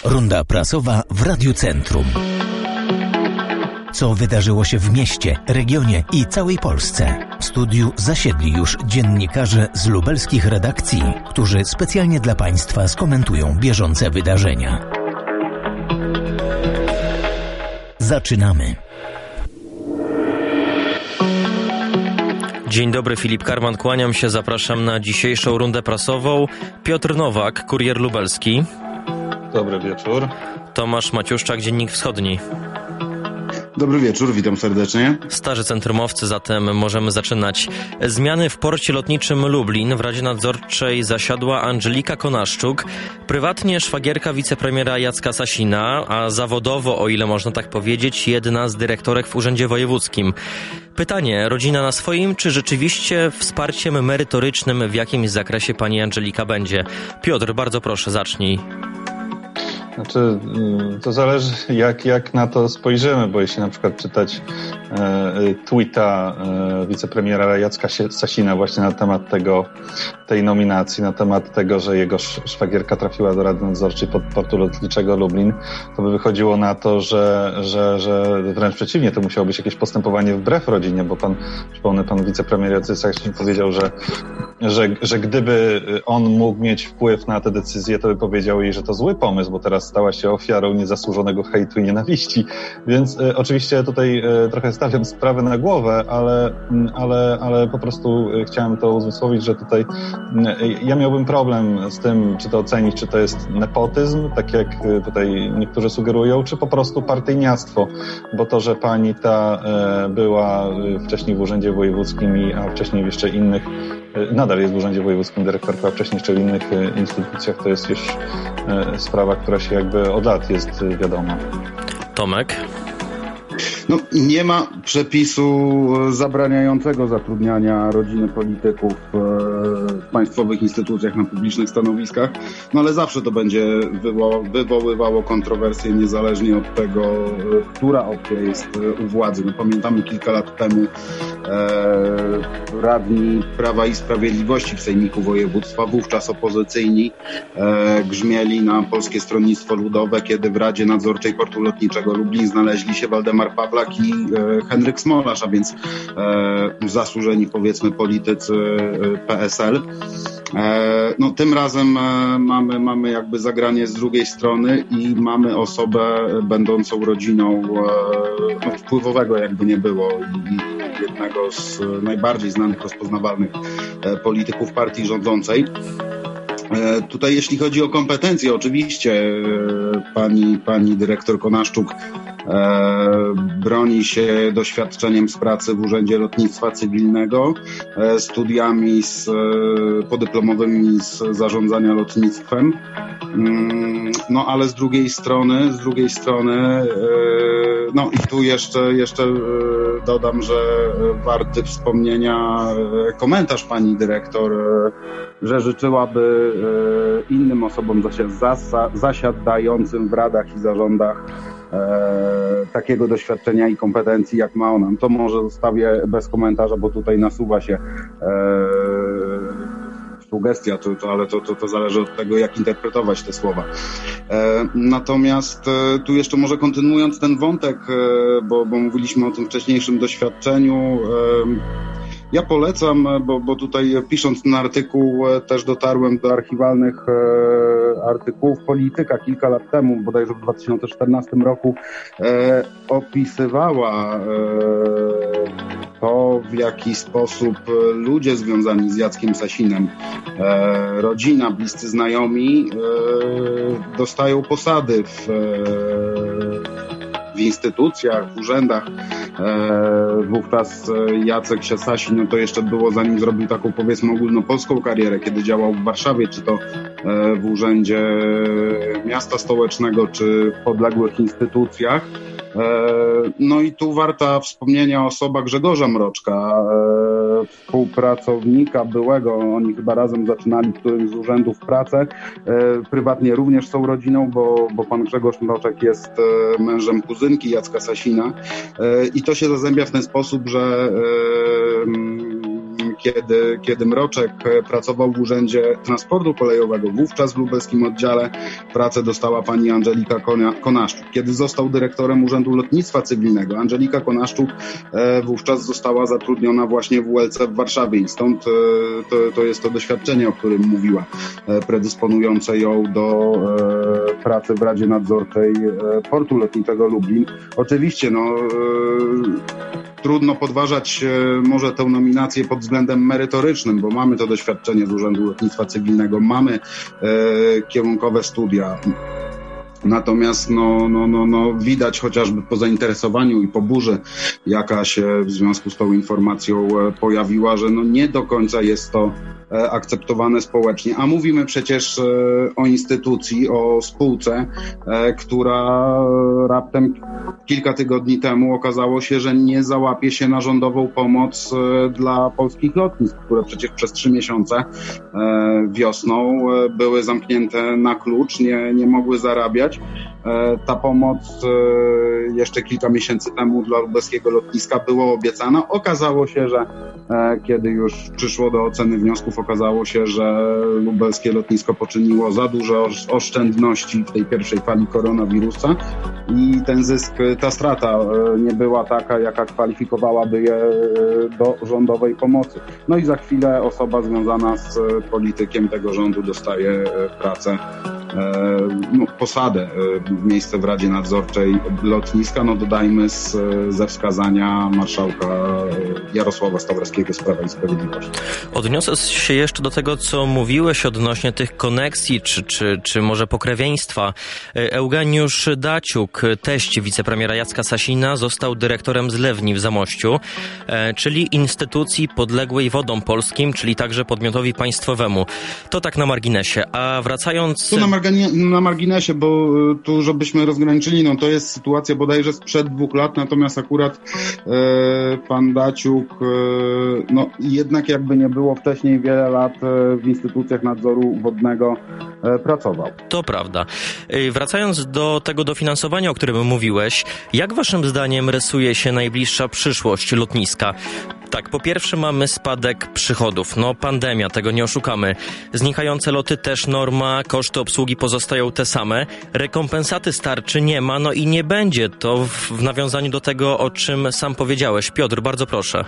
Runda prasowa w Radiu Centrum. Co wydarzyło się w mieście, regionie i całej Polsce? W studiu zasiedli już dziennikarze z lubelskich redakcji, którzy specjalnie dla Państwa skomentują bieżące wydarzenia. Zaczynamy. Dzień dobry, Filip Karman, kłaniam się, zapraszam na dzisiejszą rundę prasową. Piotr Nowak, Kurier Lubelski. Dobry wieczór. Tomasz Maciuszczak, Dziennik Wschodni. Dobry wieczór, witam serdecznie. Starzy centrumowcy, zatem możemy zaczynać. Zmiany w porcie lotniczym Lublin. W Radzie Nadzorczej zasiadła Andżelika Konaszczuk, prywatnie szwagierka wicepremiera Jacka Sasina, a zawodowo, o ile można tak powiedzieć, jedna z dyrektorek w Urzędzie Wojewódzkim. Pytanie, rodzina na swoim, czy rzeczywiście wsparciem merytorycznym w jakimś zakresie pani Andżelika będzie? Piotr, bardzo proszę, zacznij. Znaczy, to zależy jak na to spojrzymy, bo jeśli na przykład czytać tweeta wicepremiera Jacka Sasina właśnie na temat tej nominacji, na temat tego, że jego szwagierka trafiła do Rady Nadzorczej Portu Lotniczego Lublin, to by wychodziło na to, że wręcz przeciwnie, to musiało być jakieś postępowanie wbrew rodzinie, bo pan wicepremier Jacek Sasin powiedział, że gdyby on mógł mieć wpływ na tę decyzję, to by powiedział jej, że to zły pomysł, bo teraz stała się ofiarą niezasłużonego hejtu i nienawiści. Więc oczywiście tutaj trochę stawiam sprawę na głowę, ale po prostu chciałem to uzmysłowić, że tutaj ja miałbym problem z tym, czy to ocenić, czy to jest nepotyzm, tak jak tutaj niektórzy sugerują, czy po prostu partyjniactwo, bo to, że pani ta była wcześniej w Urzędzie Wojewódzkim, a wcześniej w jeszcze innych, nadal jest w Urzędzie Wojewódzkim dyrektorką, a wcześniej jeszcze w innych instytucjach, to jest już sprawa, która się jakby od lat jest wiadoma. Tomek? No, nie ma przepisu zabraniającego zatrudniania rodziny polityków w państwowych instytucjach na publicznych stanowiskach, no ale zawsze to będzie wywoływało kontrowersje niezależnie od tego, która opcja jest u władzy. No, pamiętamy kilka lat temu radni Prawa i Sprawiedliwości w Sejmiku Województwa, wówczas opozycyjni, grzmieli na Polskie Stronnictwo Ludowe, kiedy w Radzie Nadzorczej Portu Lotniczego Lublin znaleźli się Waldemar Pawlak i Henryk Smolasz, a więc zasłużeni, powiedzmy, politycy PSL. No, tym razem mamy jakby zagranie z drugiej strony i mamy osobę będącą rodziną wpływowego, jakby nie było, i jednego z najbardziej znanych, rozpoznawalnych polityków partii rządzącej. Tutaj jeśli chodzi o kompetencje, oczywiście pani dyrektor Konaszczuk broni się doświadczeniem z pracy w Urzędzie Lotnictwa Cywilnego, studiami podyplomowymi z zarządzania lotnictwem. No ale z drugiej strony no i tu jeszcze dodam, że warty wspomnienia komentarz pani dyrektor, że życzyłaby innym osobom zasiadającym w radach i zarządach takiego doświadczenia i kompetencji, jak ma ona. To może zostawię bez komentarza, bo tutaj nasuwa się sugestia, ale to zależy od tego, jak interpretować te słowa. Natomiast tu jeszcze może kontynuując ten wątek, bo mówiliśmy o tym wcześniejszym doświadczeniu, ja polecam, bo tutaj pisząc ten artykuł też dotarłem do archiwalnych artykułów. Polityka kilka lat temu, bodajże w 2014 roku, opisywała to, w jaki sposób ludzie związani z Jackiem Sasinem, rodzina, bliscy znajomi, dostają posady w instytucjach, w urzędach. Wówczas Jacek Sasin, no to jeszcze było zanim zrobił taką, powiedzmy, ogólnopolską karierę, kiedy działał w Warszawie, czy to w Urzędzie Miasta Stołecznego, czy w podległych instytucjach. No i tu warta wspomnienia osoba Grzegorza Mroczka, współpracownika byłego, oni chyba razem zaczynali w którymś z urzędów pracę, prywatnie również są rodziną, bo pan Grzegorz Mroczek jest mężem kuzynki Jacka Sasina i to się zazębia w ten sposób, że kiedy Mroczek pracował w Urzędzie Transportu Kolejowego, wówczas w lubelskim oddziale pracę dostała pani Andżelika Konaszczuk. Kiedy został dyrektorem Urzędu Lotnictwa Cywilnego, Andżelika Konaszczuk wówczas została zatrudniona właśnie w ULC w Warszawie i stąd to jest to doświadczenie, o którym mówiła, predysponujące ją do pracy w Radzie Nadzorczej Portu Lotniczego Lublin. Oczywiście, trudno podważać może tę nominację pod względem merytorycznym, bo mamy to doświadczenie z Urzędu Lotnictwa Cywilnego, mamy kierunkowe studia. Natomiast widać chociażby po zainteresowaniu i po burzy, jaka się w związku z tą informacją pojawiła, że nie do końca jest to akceptowane społecznie. A mówimy przecież o instytucji, o spółce, która raptem kilka tygodni temu okazało się, że nie załapie się na rządową pomoc dla polskich lotnisk, które przecież przez 3 miesiące wiosną były zamknięte na klucz, nie mogły zarabiać. Ta pomoc jeszcze kilka miesięcy temu dla lubelskiego lotniska była obiecana. Okazało się, że kiedy już przyszło do oceny wniosków, okazało się, że lubelskie lotnisko poczyniło za duże oszczędności w tej pierwszej fali koronawirusa i ten zysk, ta strata nie była taka, jaka kwalifikowałaby je do rządowej pomocy. No i za chwilę osoba związana z politykiem tego rządu dostaje pracę, posadę, miejsce w Radzie Nadzorczej lotniska, dodajmy ze wskazania marszałka Jarosława Stawrowskiego z Prawa i Sprawiedliwości. Odniosę się jeszcze do tego, co mówiłeś odnośnie tych koneksji, czy może pokrewieństwa. Eugeniusz Daciuk, teść wicepremiera Jacka Sasina, został dyrektorem Zlewni w Zamościu, czyli instytucji podległej Wodom Polskim, czyli także podmiotowi państwowemu. To tak na marginesie. A wracając... Tu na marginesie, bo tu, żebyśmy rozgraniczyli, to jest sytuacja bodajże sprzed 2 lat, natomiast akurat pan Daciuk jednak jakby nie było wcześniej wiele lat w instytucjach nadzoru wodnego pracował. To prawda. Wracając do tego dofinansowania, o którym mówiłeś, jak waszym zdaniem rysuje się najbliższa przyszłość lotniska? Tak, po pierwsze mamy spadek przychodów. Pandemia, tego nie oszukamy. Znikające loty też norma, koszty obsługi pozostają te same. Rekompensaty z tarczy nie ma, i nie będzie. To w nawiązaniu do tego, o czym sam powiedziałeś. Piotr, bardzo proszę.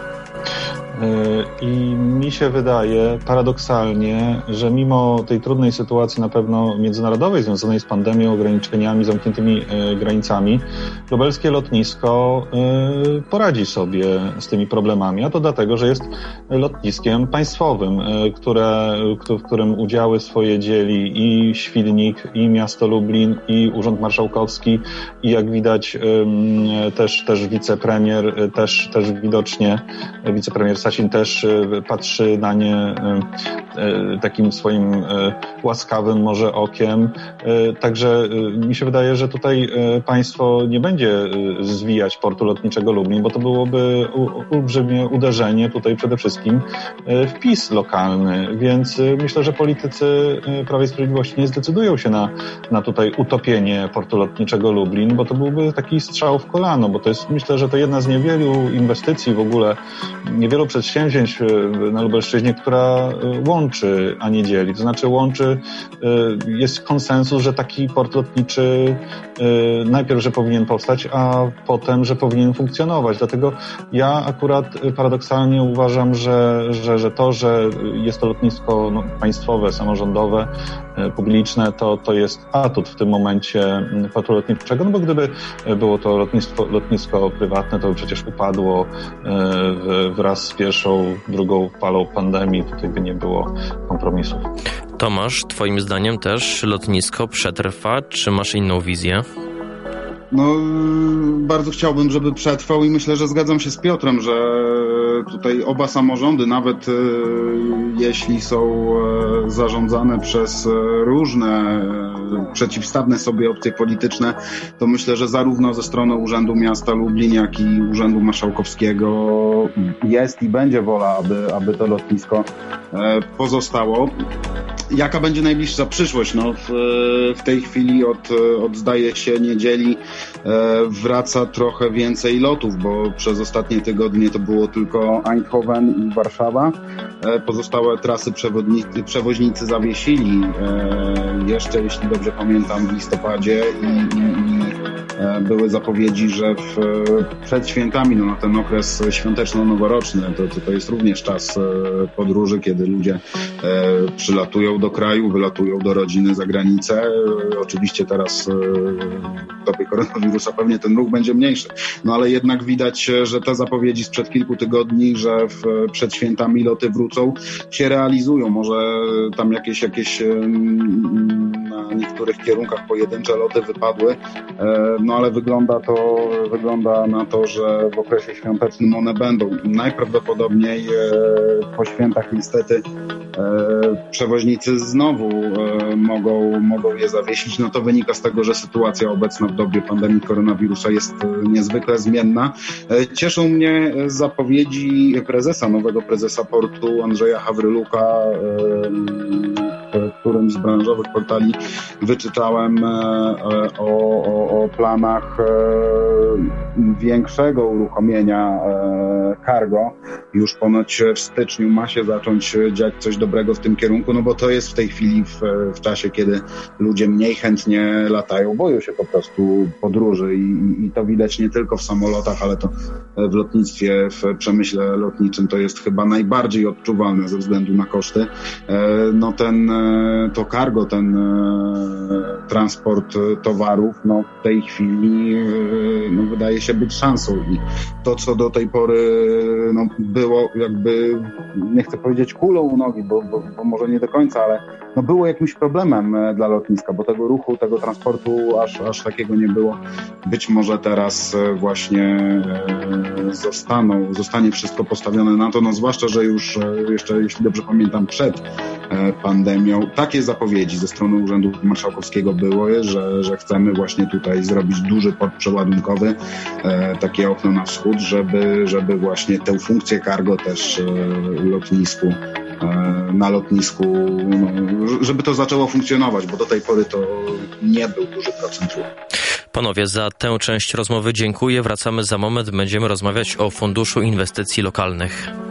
I mi się wydaje paradoksalnie, że mimo tej trudnej sytuacji na pewno międzynarodowej związanej z pandemią, ograniczeniami, zamkniętymi granicami, lubelskie lotnisko poradzi sobie z tymi problemami, a to dlatego, że jest lotniskiem państwowym, w którym udziały swoje dzieli i Świdnik, i miasto Lublin, i Urząd Marszałkowski, i jak widać też wicepremier, też widocznie wicepremier Sasin też patrzy na nie takim swoim łaskawym może okiem. Także mi się wydaje, że tutaj państwo nie będzie zwijać portu lotniczego Lublin, bo to byłoby olbrzymie uderzenie tutaj przede wszystkim w PiS lokalny, więc myślę, że politycy Prawa i Sprawiedliwości nie zdecydują się na tutaj utopienie portu lotniczego Lublin, bo to byłby taki strzał w kolano, bo to jest, myślę, że to jedna z niewielu inwestycji w ogóle, niewielu przedsięwzięć na Lubelszczyźnie, która łączy, a nie dzieli. To znaczy jest konsensus, że taki port lotniczy najpierw, że powinien powstać, a potem, że powinien funkcjonować. Dlatego ja akurat paradoksalnie uważam, że to, że jest to lotnisko państwowe, samorządowe, publiczne, to jest atut w tym momencie portu lotniczego, bo gdyby było to lotnisko prywatne, to by przecież upadło wraz z pierwszą, drugą falą pandemii. Tutaj by nie było kompromisów. Tomasz, twoim zdaniem też lotnisko przetrwa, czy masz inną wizję? Bardzo chciałbym, żeby przetrwał i myślę, że zgadzam się z Piotrem, że tutaj oba samorządy, nawet jeśli są zarządzane przez różne przeciwstawne sobie opcje polityczne, to myślę, że zarówno ze strony Urzędu Miasta Lublin, jak i Urzędu Marszałkowskiego jest i będzie wola, aby to lotnisko pozostało. Jaka będzie najbliższa przyszłość? No, w tej chwili od zdaje się niedzieli wraca trochę więcej lotów, bo przez ostatnie tygodnie to było tylko Eindhoven i Warszawa. Pozostałe trasy przewoźnicy zawiesili jeszcze, jeśli dobrze pamiętam, w listopadzie i były zapowiedzi, że przed świętami, na ten okres świąteczno-noworoczny, to jest również czas podróży, kiedy ludzie przylatują do kraju, wylatują do rodziny za granicę. Oczywiście teraz w dobie koronawirusa pewnie ten ruch będzie mniejszy, no ale jednak widać, że te zapowiedzi sprzed kilku tygodni, że przed świętami loty wrócą, się realizują. Może tam jakieś na niektórych kierunkach pojedyncze loty wypadły, no ale wygląda na to, że w okresie świątecznym one będą. Najprawdopodobniej po świętach niestety przewoźnicy znowu mogą je zawiesić. No to wynika z tego, że sytuacja obecna w dobie pandemii koronawirusa jest niezwykle zmienna. Cieszą mnie zapowiedzi nowego prezesa portu Andrzeja Hawryluka, w którym z branżowych portali wyczytałem o planach większego uruchomienia cargo. Już ponoć w styczniu ma się zacząć dziać coś dobrego w tym kierunku, no bo to jest w tej chwili w czasie, kiedy ludzie mniej chętnie latają, boją się po prostu podróży i to widać nie tylko w samolotach, ale to w lotnictwie, w przemyśle lotniczym to jest chyba najbardziej odczuwalne ze względu na koszty. No to cargo, ten transport towarów, no w tej chwili wydaje się być szansą i to, co do tej pory było jakby, nie chcę powiedzieć kulą u nogi, bo może nie do końca, ale było jakimś problemem dla lotniska, bo tego ruchu, tego transportu aż takiego nie było. Być może teraz właśnie zostanie wszystko postawione na to, zwłaszcza, że już jeszcze, jeśli dobrze pamiętam, przed pandemią takie zapowiedzi ze strony Urzędu Marszałkowskiego były, że chcemy właśnie tutaj zrobić duży port przeładunkowy, takie okno na wschód, żeby właśnie tę funkcję cargo też na lotnisku, żeby to zaczęło funkcjonować, bo do tej pory to nie był duży procent ruchu. Panowie, za tę część rozmowy dziękuję. Wracamy za moment. Będziemy rozmawiać o Funduszu Inwestycji Lokalnych.